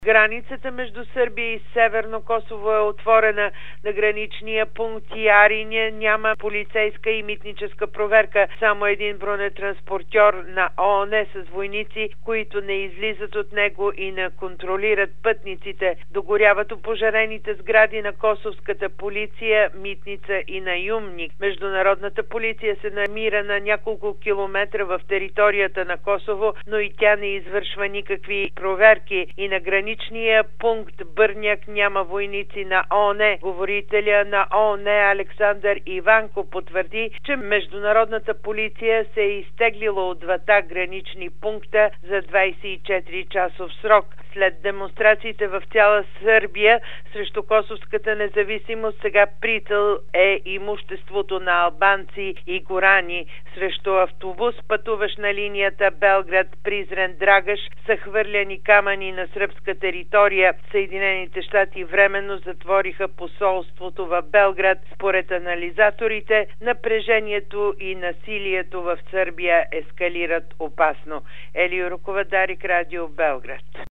Границата между Сърбия и Северно Косово е отворена на граничния пункт Ярине. Няма полицейска и митническа проверка. Само един бронетранспортьор на ООН с войници, които не излизат от него и не контролират пътниците. Догоряват опожарените сгради на косовската полиция, митница и наюмник. Международната полиция се намира на няколко километра в територията на Косово, но и тя не извършва никакви проверки. И на граничния пункт Бърняк няма войници на ООН. Говорителя на ООН Александър Иванко потвърди, че международната полиция се е изтеглила от двата гранични пункта за 24-часов срок. След демонстрациите в цяла Сърбия срещу косовската независимост, сега прицел е имуществото на албанци и горани. Срещу автобус, пътуващ на линията Белград-Призрен-Драгаш, са хвърляни камъни на сръбска територия. Съединените щати временно затвориха посолството в Белград. Според анализаторите, напрежението и насилието в Сърбия ескалират опасно. Елио Руковадарик, Радио Белград.